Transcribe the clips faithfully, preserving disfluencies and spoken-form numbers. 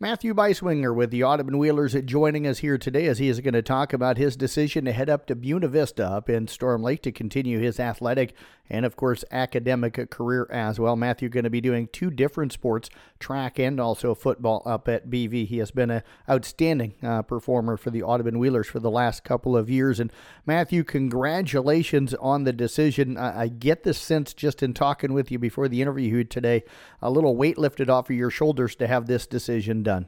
Matthew Beiswinger with the Audubon Wheelers joining us here today as he is going to talk about his decision to head up to Buena Vista up in Storm Lake to continue his athletic and, of course, academic career as well. Matthew going to be doing two different sports, track and also football up at B V. He has been an outstanding uh, performer for the Audubon Wheelers for the last couple of years. And Matthew, congratulations on the decision. I, I get the sense just in talking with you before the interview today, a little weight lifted off of your shoulders to have this decision done.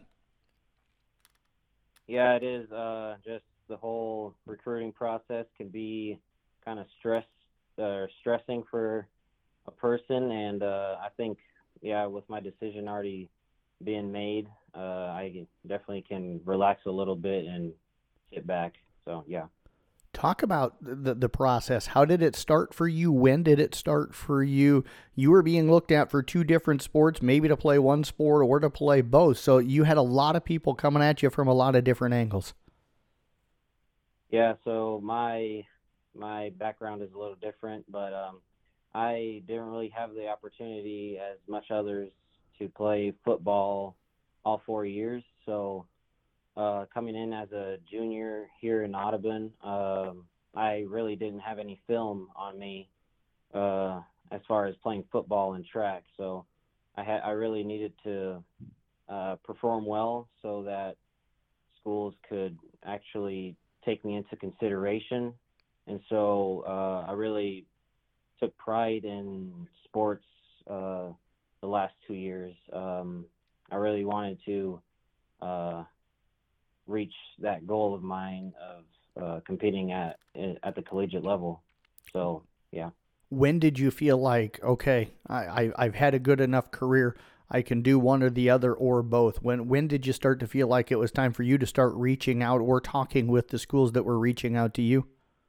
Yeah, it is. Uh, just the whole recruiting process can be kind of stress uh, stressing for a person, and uh, I think, yeah, with my decision already being made, uh, I definitely can relax a little bit and sit back. So, yeah. Talk about the the process. How did it start for you? When did it start for you? You were being looked at for two different sports, maybe to play one sport or to play both. So you had a lot of people coming at you from a lot of different angles. Yeah, so my my background is a little different, but um, I didn't really have the opportunity as much others to play football all four years. So Uh, coming in as a junior here in Audubon, um, I really didn't have any film on me uh, as far as playing football and track. So I had I really needed to uh, perform well so that schools could actually take me into consideration. And so uh, I really took pride in sports uh, the last two years. Um, I really wanted to uh, reach that goal of mine of uh, competing at at the collegiate level. So, yeah. When did you feel like, okay, I, I, I've had a good enough career, I can do one or the other or both? When when did you start to feel like it was time for you to start reaching out or talking with the schools that were reaching out to you?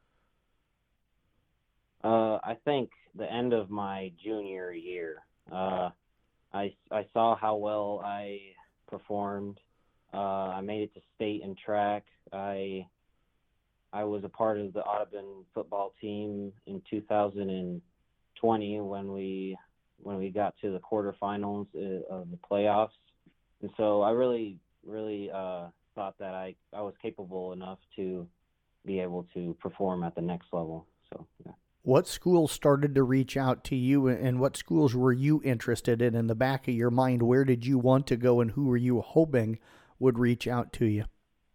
Uh, I think the end of my junior year. Uh, I, I saw how well I performed. Uh, I made it to state in track. I I was a part of the Audubon football team in two thousand twenty when we when we got to the quarterfinals of the playoffs, and so I really really uh, thought that I, I was capable enough to be able to perform at the next level. So yeah. What schools started to reach out to you, and what schools were you interested in? In the back of your mind, where did you want to go, and who were you hoping would reach out to you?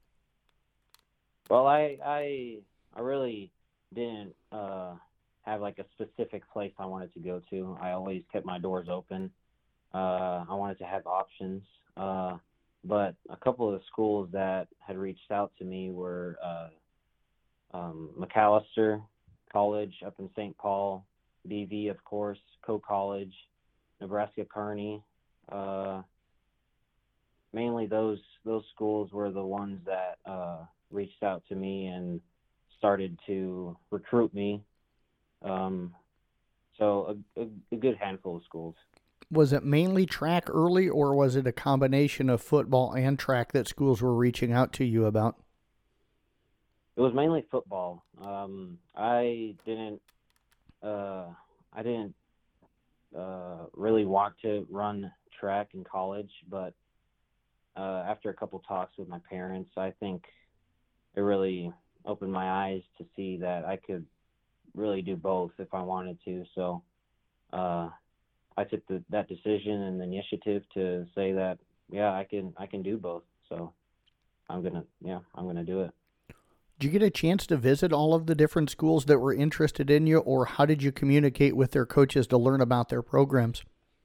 Well, I I I really didn't uh, have like a specific place I wanted to go to. I always kept my doors open. Uh, I wanted to have options. Uh, but a couple of the schools that had reached out to me were uh, um, Macalester College up in Saint Paul, B V, of course, Coe College, Nebraska Kearney. Uh, mainly those those schools were the ones that uh, reached out to me and started to recruit me. Um, so a, a, a good handful of schools. Was it mainly track early, or was it a combination of football and track that schools were reaching out to you about? It was mainly football. Um, I didn't uh, I didn't uh, really want to run track in college, but Uh, after a couple talks with my parents, I think it really opened my eyes to see that I could really do both if I wanted to. So uh, I took the, that decision and the initiative to say that, yeah, I can I can do both. So I'm gonna yeah I'm gonna do it. Did you get a chance to visit all of the different schools that were interested in you, or how did you communicate with their coaches to learn about their programs?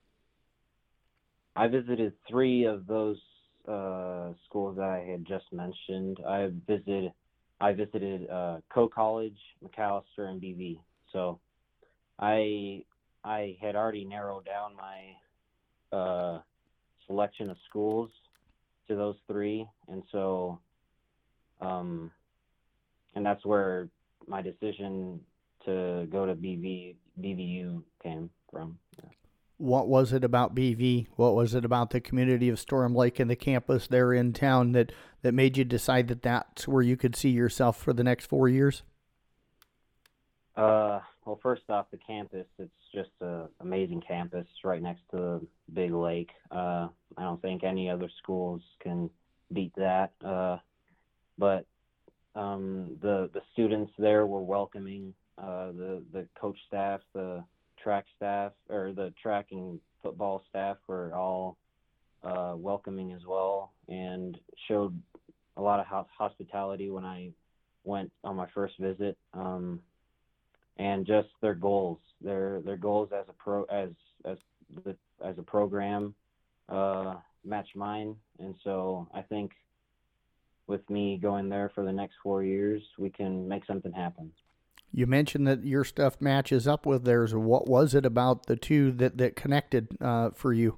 I visited three of those uh, schools that I had just mentioned. I visited, I visited uh, Coe College, Macalester, and B V. So I I had already narrowed down my uh, selection of schools to those three, and so um, and that's where my decision to go to B V B V U came from. Yeah. What was it about B V? What was it about the community of Storm Lake and the campus there in town that, that made you decide that that's where you could see yourself for the next four years? Uh, well, first off, the campus, it's just an amazing campus right next to the big lake. Uh, I don't think any other schools can beat that. Uh, but um, the the students there were welcoming. Uh, the the coach staff, the track staff, or the track and football staff were all uh, welcoming as well, and showed a lot of ho- hospitality when I went on my first visit. Um, and just their goals, their their goals as a pro as as the as a program uh, match mine, and so I think with me going there for the next four years, we can make something happen. You mentioned that your stuff matches up with theirs. What was it about the two that that connected uh, for you?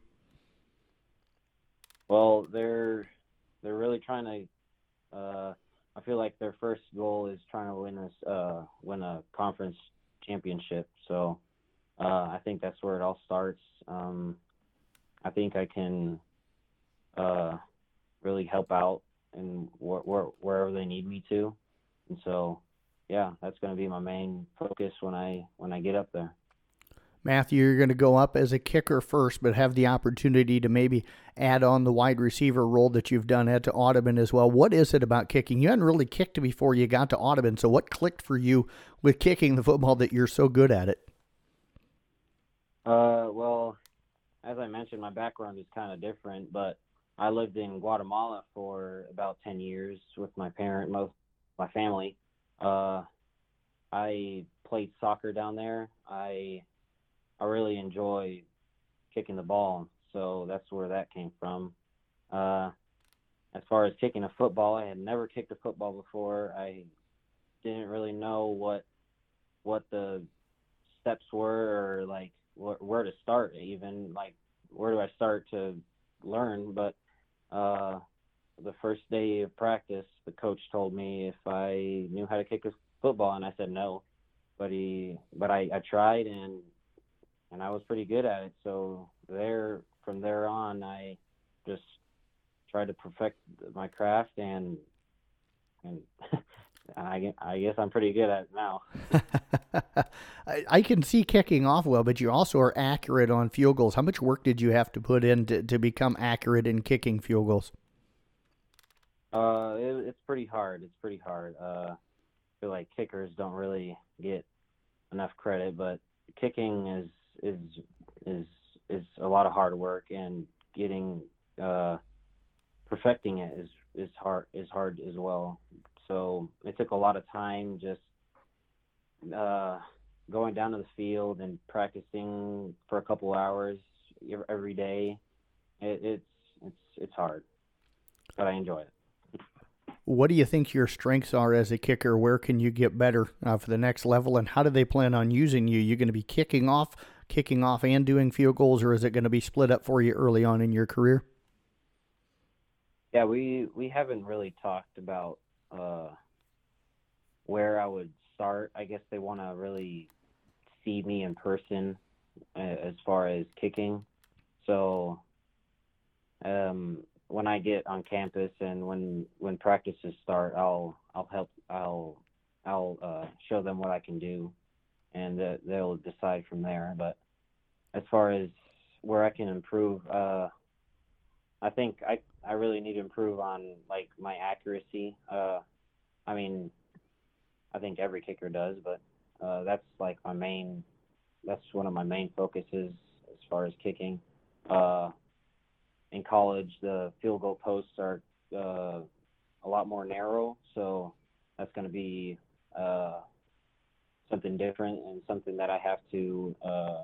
Well, they're they're really trying to. Uh, I feel like their first goal is trying to win this uh, win a conference championship. So uh, I think that's where it all starts. Um, I think I can uh, really help out and wh- wh- wherever they need me to, and so yeah, that's going to be my main focus when I when I get up there. Matthew, you're going to go up as a kicker first, but have the opportunity to maybe add on the wide receiver role that you've done at Audubon as well. What is it about kicking? You hadn't really kicked before you got to Audubon, so what clicked for you with kicking the football that you're so good at it? Uh, well, as I mentioned, my background is kind of different, but I lived in Guatemala for about ten years with my parent, most my family. Uh, I played soccer down there. I I really enjoy kicking the ball, so that's where that came from. Uh, as far as kicking a football, I had never kicked a football before. I didn't really know what what the steps were, or like wh- where to start, even like where do I start to learn. But uh, the first day of practice, the coach told me if I knew how to kick a football, and I said no. But he, but I, I tried, and and I was pretty good at it. So there, from there on, I just tried to perfect my craft, and and I, I guess I'm pretty good at it now. I, I can see kicking off well, but you also are accurate on field goals. How much work did you have to put in to, to become accurate in kicking field goals? Uh, it, it's pretty hard. It's pretty hard. Uh, I feel like kickers don't really get enough credit, but kicking is is is is a lot of hard work, and getting uh, perfecting it is is hard is hard as well. So it took a lot of time just uh, going down to the field and practicing for a couple hours every day. It, it's it's it's hard, but I enjoy it. What do you think your strengths are as a kicker? Where can you get better uh, for the next level? And how do they plan on using you? You going to be kicking off, kicking off and doing field goals, or is it going to be split up for you early on in your career? Yeah, we we haven't really talked about uh, where I would start. I guess they want to really see me in person uh, as far as kicking. So um, when I get on campus and when when practices start, I'll I'll help I'll I'll uh, show them what I can do, and uh, they'll decide from there. But as far as where I can improve, uh, I think I I really need to improve on like my accuracy. Uh, I mean, I think every kicker does, but uh, that's like my main. That's one of my main focuses as far as kicking. Uh, in college, the field goal posts are uh, a lot more narrow, so that's going to be uh, something different and something that I have to uh,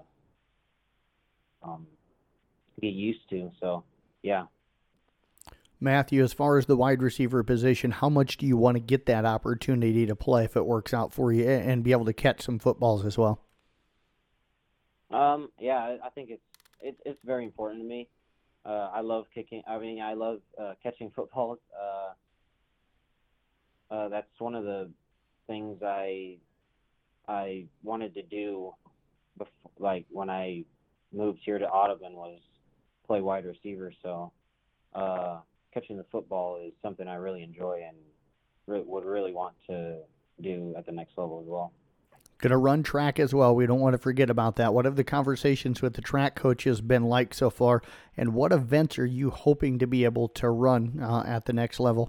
um, get used to. So, yeah. Matthew, as far as the wide receiver position, how much do you want to get that opportunity to play if it works out for you and be able to catch some footballs as well? Um, yeah, I think it's it's it's very important to me. Uh, I love kicking. I mean, I love uh, catching footballs. Uh, uh, that's one of the things I I wanted to do before, like when I moved here to Audubon, was play wide receiver. So uh, catching the football is something I really enjoy and re- would really want to do at the next level as well. Going to run track as well. We don't want to forget about that. What have the conversations with the track coaches been like so far, and what events are you hoping to be able to run uh, at the next level?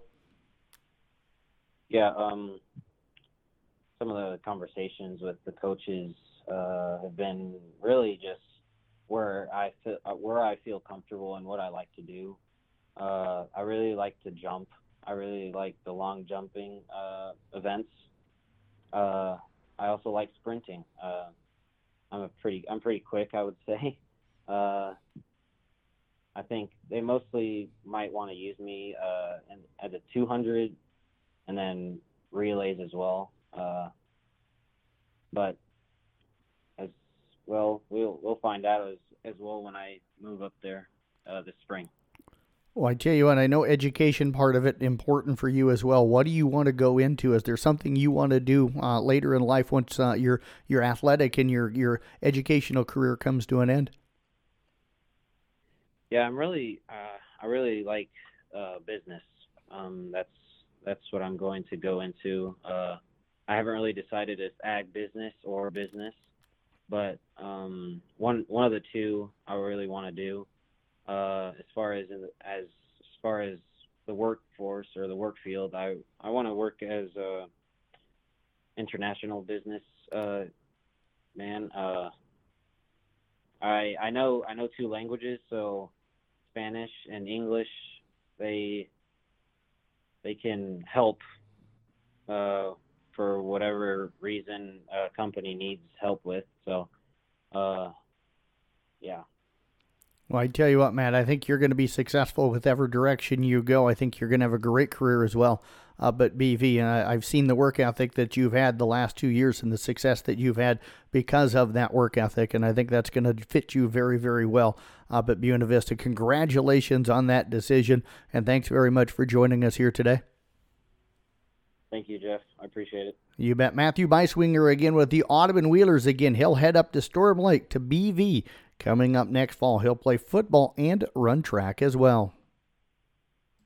Yeah, um, some of the conversations with the coaches uh, have been really just where I feel where I feel comfortable and what I like to do. Uh, I really like to jump. I really like the long jumping uh, events. Uh, I also like sprinting. Uh, I'm a pretty I'm pretty quick, I would say. Uh, I think they mostly might want to use me uh, in, at a two hundred and then relays as well. Uh, but as well, we'll we'll find out as as well when I move up there uh, this spring. Well, I tell you what, I know education part of it important for you as well. What do you want to go into? Is there something you want to do uh, later in life once uh, your your athletic and your your educational career comes to an end? Yeah, I'm really uh, I really like uh, business. Um, that's that's what I'm going to go into. Uh, I haven't really decided if ag business or business, but um, one one of the two I really want to do. Uh, as far as in, as as far as the workforce or the work field, I I want to work as a international business uh, man. Uh, I I know I know two languages, so Spanish and English. They they can help uh, for whatever reason a company needs help with. So, uh, yeah. Well, I tell you what, Matt, I think you're going to be successful with every direction you go. I think you're going to have a great career as well. Uh, but B V, uh, I've seen the work ethic that you've had the last two years and the success that you've had because of that work ethic, and I think that's going to fit you very, very well up at Buena Vista. Congratulations on that decision, and thanks very much for joining us here today. Thank you, Jeff. I appreciate it. You bet. Matthew Beiswinger again with the Audubon Wheelers again. He'll head up to Storm Lake to B V coming up next fall. He'll play football and run track as well.